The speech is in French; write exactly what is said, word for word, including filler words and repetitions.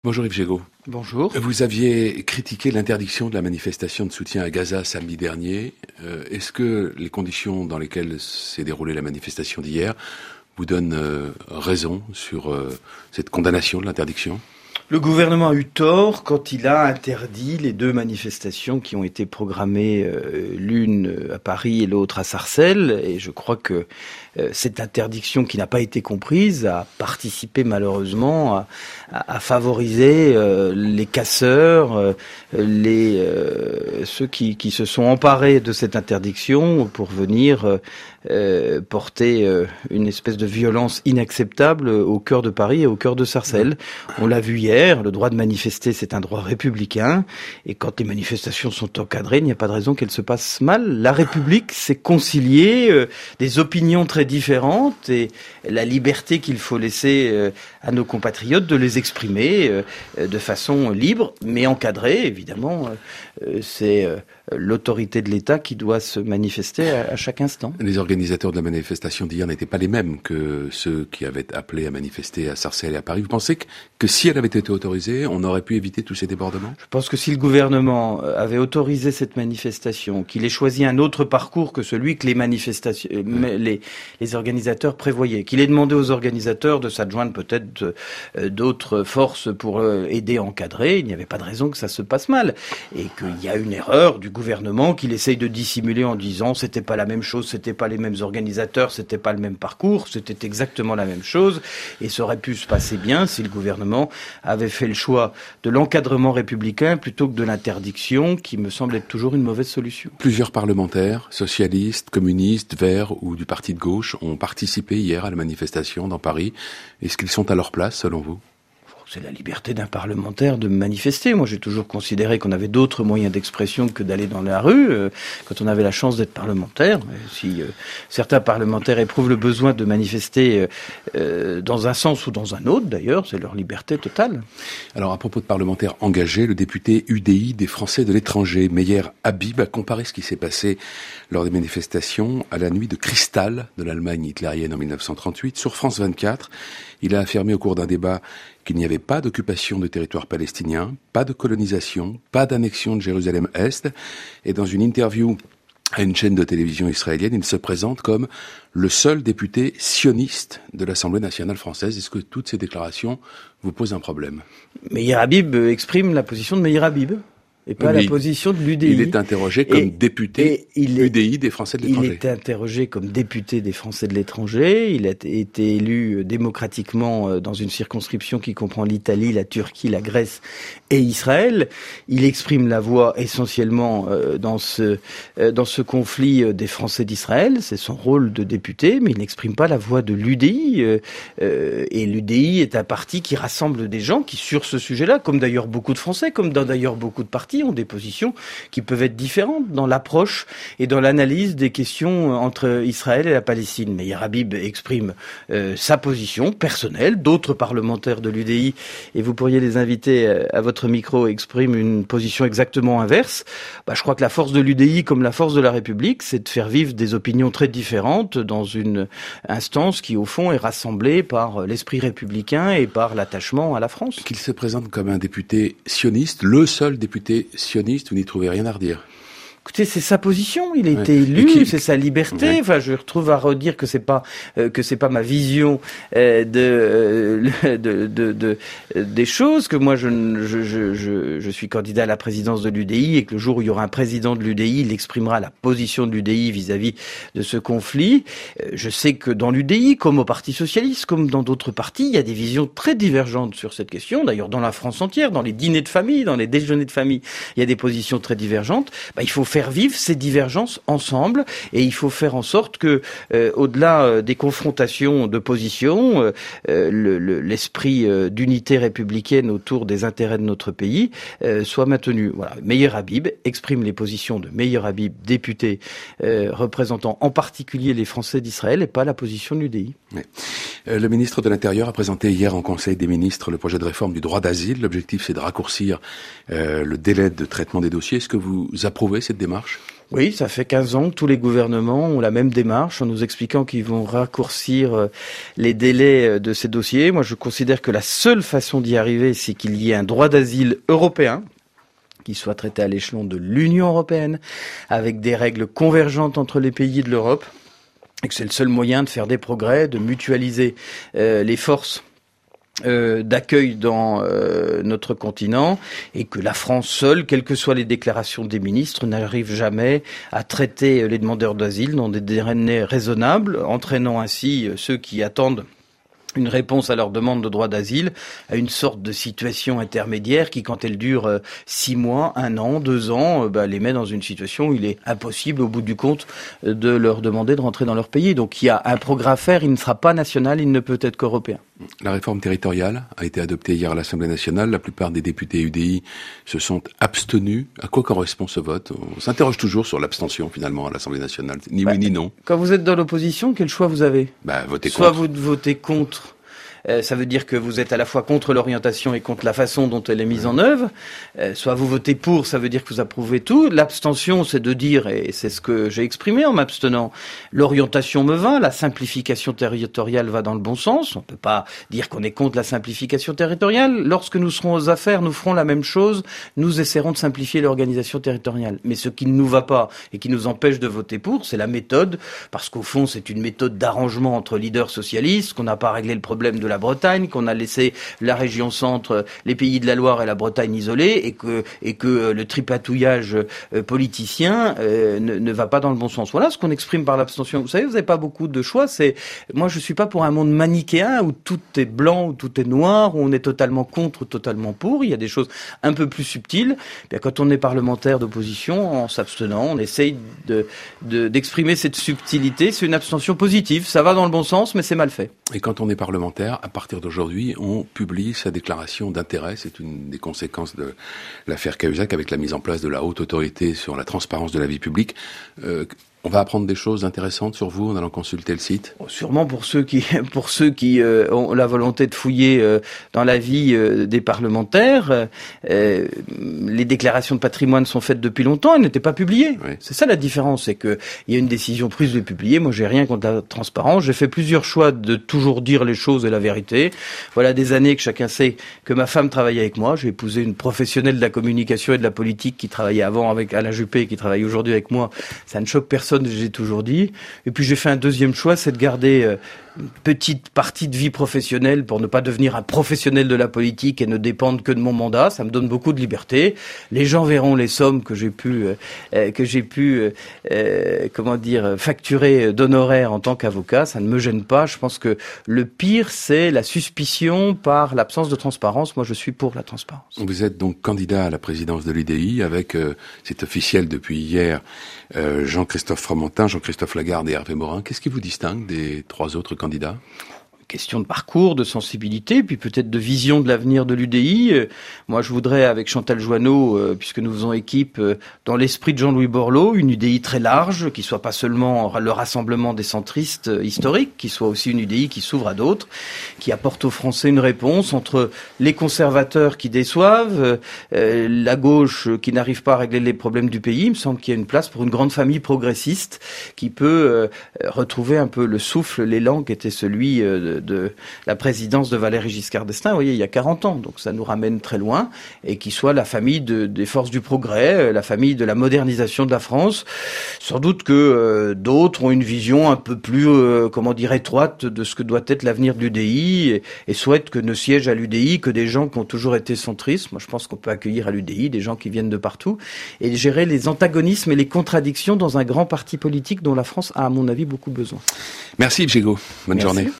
Bonjour Yves Gégaud. Bonjour. Vous aviez critiqué l'interdiction de la manifestation de soutien à Gaza samedi dernier. Euh, est-ce que les conditions dans lesquelles s'est déroulée la manifestation d'hier vous donnent euh, raison sur euh, cette condamnation de l'interdiction ? Le gouvernement a eu tort quand il a interdit les deux manifestations qui ont été programmées, euh, l'une à Paris et l'autre à Sarcelles. Et je crois que euh, cette interdiction qui n'a pas été comprise a participé malheureusement à, à, à favoriser euh, les casseurs, euh, les euh, ceux qui, qui se sont emparés de cette interdiction pour venir euh, euh, porter euh, une espèce de violence inacceptable au cœur de Paris et au cœur de Sarcelles. On l'a vu hier. Le droit de manifester, c'est un droit républicain. Et quand les manifestations sont encadrées, il n'y a pas de raison qu'elles se passent mal. La République, c'est concilier euh, des opinions très différentes et la liberté qu'il faut laisser euh, à nos compatriotes de les exprimer euh, de façon libre, mais encadrée, évidemment. Euh, c'est euh, l'autorité de l'État qui doit se manifester à, à chaque instant. Les organisateurs de la manifestation d'hier n'étaient pas les mêmes que ceux qui avaient appelé à manifester à Sarcelles et à Paris. Vous pensez que, que si elle avait été autorisée, on aurait pu éviter tous ces débordements ? Je pense que si le gouvernement avait autorisé cette manifestation, qu'il ait choisi un autre parcours que celui que les manifestations, ouais. les, les organisateurs prévoyaient, qu'il ait demandé aux organisateurs de s'adjoindre peut-être euh, d'autres forces pour euh, aider à encadrer, il n'y avait pas de raison que ça se passe mal. Et qu'il y a une erreur du gouvernement qu'il essaye de dissimuler en disant c'était pas la même chose, c'était pas les mêmes organisateurs, c'était pas le même parcours, c'était exactement la même chose. Et ça aurait pu se passer bien si le gouvernement avait fait le choix de l'encadrement républicain plutôt que de l'interdiction, qui me semble être toujours une mauvaise solution. Plusieurs parlementaires, socialistes, communistes, verts ou du parti de gauche, ont participé hier à la manifestation dans Paris. Est-ce qu'ils sont à leur place, selon vous ? C'est la liberté d'un parlementaire de manifester. Moi, j'ai toujours considéré qu'on avait d'autres moyens d'expression que d'aller dans la rue, euh, quand on avait la chance d'être parlementaire. Si euh, certains parlementaires éprouvent le besoin de manifester euh, dans un sens ou dans un autre, d'ailleurs, c'est leur liberté totale. Alors, à propos de parlementaires engagés, le député U D I des Français de l'étranger, Meyer Habib, a comparé ce qui s'est passé lors des manifestations à la nuit de cristal de l'Allemagne hitlérienne en mille neuf cent trente-huit. Sur France vingt-quatre, il a affirmé au cours d'un débat qu'il n'y avait pas d'occupation de territoire palestinien, pas de colonisation, pas d'annexion de Jérusalem-Est. Et dans une interview à une chaîne de télévision israélienne, il se présente comme le seul député sioniste de l'Assemblée nationale française. Est-ce que toutes ces déclarations vous posent un problème ? Meyer Habib exprime la position de Meyer Habib. Et pas oui, la position de l'U D I. Il est interrogé comme et, député et il est, U D I des Français de l'étranger. Il est interrogé comme député des Français de l'étranger. Il a été élu démocratiquement dans une circonscription qui comprend l'Italie, la Turquie, la Grèce et Israël. Il exprime la voix essentiellement dans ce dans ce conflit des Français d'Israël. C'est son rôle de député, mais il n'exprime pas la voix de l'U D I. Et l'U D I est un parti qui rassemble des gens qui, sur ce sujet-là, comme d'ailleurs beaucoup de Français, comme dans d'ailleurs beaucoup de partis, ont des positions qui peuvent être différentes dans l'approche et dans l'analyse des questions entre Israël et la Palestine. Meyer Habib exprime euh, sa position personnelle, d'autres parlementaires de l'U D I, et vous pourriez les inviter à votre micro, expriment une position exactement inverse. Bah, je crois que la force de l'U D I, comme la force de la République, c'est de faire vivre des opinions très différentes dans une instance qui, au fond, est rassemblée par l'esprit républicain et par l'attachement à la France. Qu'il se présente comme un député sioniste, le seul député sioniste, vous n'y trouvez rien à redire. Écoutez, c'est sa position. Il a ouais. été élu, qui... c'est sa liberté. Ouais. Enfin, je retrouve à redire que c'est pas euh, que c'est pas ma vision euh, de, euh, de, de de des choses. Que moi, je, je je je je suis candidat à la présidence de l'U D I et que le jour où il y aura un président de l'U D I, il exprimera la position de l'U D I vis-à-vis de ce conflit. Euh, je sais que dans l'U D I, comme au Parti socialiste, comme dans d'autres partis, il y a des visions très divergentes sur cette question. D'ailleurs, dans la France entière, dans les dîners de famille, dans les déjeuners de famille, il y a des positions très divergentes. Bah, il faut faire vivre ces divergences ensemble et il faut faire en sorte que, euh, au-delà euh, des confrontations de positions, euh, le, le, l'esprit euh, d'unité républicaine autour des intérêts de notre pays euh, soit maintenu. Voilà. Meyer Habib exprime les positions de Meyer Habib, député euh, représentant en particulier les Français d'Israël et pas la position de l'U D I. Oui. Euh, le ministre de l'Intérieur a présenté hier en Conseil des ministres le projet de réforme du droit d'asile. L'objectif, c'est de raccourcir euh, le délai de traitement des dossiers. Est-ce que vous approuvez cette démarche ? Oui, ça fait quinze ans que tous les gouvernements ont la même démarche en nous expliquant qu'ils vont raccourcir les délais de ces dossiers. Moi, je considère que la seule façon d'y arriver, c'est qu'il y ait un droit d'asile européen qui soit traité à l'échelon de l'Union européenne, avec des règles convergentes entre les pays de l'Europe, et que c'est le seul moyen de faire des progrès, de mutualiser euh, les forces Euh, d'accueil dans euh, notre continent, et que la France seule, quelles que soient les déclarations des ministres, n'arrive jamais à traiter les demandeurs d'asile dans des délais raisonnables, entraînant ainsi euh, ceux qui attendent une réponse à leur demande de droit d'asile à une sorte de situation intermédiaire qui, quand elle dure euh, six mois, un an, deux ans, euh, bah, les met dans une situation où il est impossible, au bout du compte, euh, de leur demander de rentrer dans leur pays. Donc il y a un progrès à faire, il ne sera pas national, il ne peut être qu'européen. La réforme territoriale a été adoptée hier à l'Assemblée nationale. La plupart des députés U D I se sont abstenus. À quoi correspond ce vote? On s'interroge toujours sur l'abstention, finalement, à l'Assemblée nationale. Ni bah, oui, ni non. Quand vous êtes dans l'opposition, quel choix vous avez? Bah, votez Soit contre. vous votez contre. Euh, ça veut dire que vous êtes à la fois contre l'orientation et contre la façon dont elle est mise en œuvre. Euh, soit vous votez pour, ça veut dire que vous approuvez tout. L'abstention, c'est de dire, et c'est ce que j'ai exprimé en m'abstenant, l'orientation me va, la simplification territoriale va dans le bon sens. On ne peut pas dire qu'on est contre la simplification territoriale. Lorsque nous serons aux affaires, nous ferons la même chose. Nous essaierons de simplifier l'organisation territoriale. Mais ce qui ne nous va pas et qui nous empêche de voter pour, c'est la méthode, parce qu'au fond, c'est une méthode d'arrangement entre leaders socialistes, qu'on n'a pas réglé le problème de la Bretagne, qu'on a laissé la région centre, les pays de la Loire et la Bretagne isolés, et que et que le tripatouillage euh, politicien euh, ne, ne va pas dans le bon sens. Voilà ce qu'on exprime par l'abstention. Vous savez, vous n'avez pas beaucoup de choix. C'est moi, je suis pas pour un monde manichéen où tout est blanc, où tout est noir, où on est totalement contre ou totalement pour. Il y a des choses un peu plus subtiles. Bien, quand on est parlementaire d'opposition, en s'abstenant, on essaye de, de d'exprimer cette subtilité. C'est une abstention positive. Ça va dans le bon sens, mais c'est mal fait. Et quand on est parlementaire, à partir d'aujourd'hui, on publie sa déclaration d'intérêt. C'est une des conséquences de l'affaire Cahuzac, avec la mise en place de la haute autorité sur la transparence de la vie publique. Euh, On va apprendre des choses intéressantes sur vous en allant consulter le site. Sûrement pour ceux qui, pour ceux qui euh, ont la volonté de fouiller euh, dans la vie euh, des parlementaires. Euh, les déclarations de patrimoine sont faites depuis longtemps, elles n'étaient pas publiées. Oui. C'est ça la différence, c'est que il y a une décision prise de publier. Moi, j'ai rien contre la transparence. J'ai fait plusieurs choix de toujours dire les choses et la vérité. Voilà des années que chacun sait que ma femme travaillait avec moi. J'ai épousé une professionnelle de la communication et de la politique qui travaillait avant avec Alain Juppé et qui travaille aujourd'hui avec moi. Ça ne choque personne. J'ai toujours dit. Et puis j'ai fait un deuxième choix, c'est de garder euh, une petite partie de vie professionnelle pour ne pas devenir un professionnel de la politique et ne dépendre que de mon mandat. Ça me donne beaucoup de liberté. Les gens verront les sommes que j'ai pu, euh, que j'ai pu, euh, comment dire, facturer d'honoraires en tant qu'avocat. Ça ne me gêne pas. Je pense que le pire, c'est la suspicion par l'absence de transparence. Moi, je suis pour la transparence. Vous êtes donc candidat à la présidence de l'U D I avec, euh, c'est officiel depuis hier, euh, Jean-Christophe Fromentin, Jean-Christophe Lagarde et Hervé Morin. Qu'est-ce qui vous distingue des trois autres candidats ? Question de parcours, de sensibilité, puis peut-être de vision de l'avenir de l'U D I. Euh, moi, je voudrais, avec Chantal Joanneau, euh, puisque nous faisons équipe, euh, dans l'esprit de Jean-Louis Borloo, une U D I très large, qui soit pas seulement le rassemblement des centristes euh, historiques, qui soit aussi une U D I qui s'ouvre à d'autres, qui apporte aux Français une réponse entre les conservateurs qui déçoivent, euh, la gauche qui n'arrive pas à régler les problèmes du pays. Il me semble qu'il y a une place pour une grande famille progressiste qui peut euh, retrouver un peu le souffle, l'élan qui était celui euh, de de la présidence de Valéry Giscard d'Estaing, vous voyez, il y a quarante ans. Donc ça nous ramène très loin, et qui soit la famille de, des forces du progrès, la famille de la modernisation de la France. Sans doute que euh, d'autres ont une vision un peu plus, euh, comment dire, étroite de ce que doit être l'avenir de l'U D I, et, et souhaitent que ne siègent à l'U D I que des gens qui ont toujours été centristes. Moi, je pense qu'on peut accueillir à l'U D I des gens qui viennent de partout, et gérer les antagonismes et les contradictions dans un grand parti politique dont la France a, à mon avis, beaucoup besoin. Merci, Yves Gégaud. Bonne Merci. journée.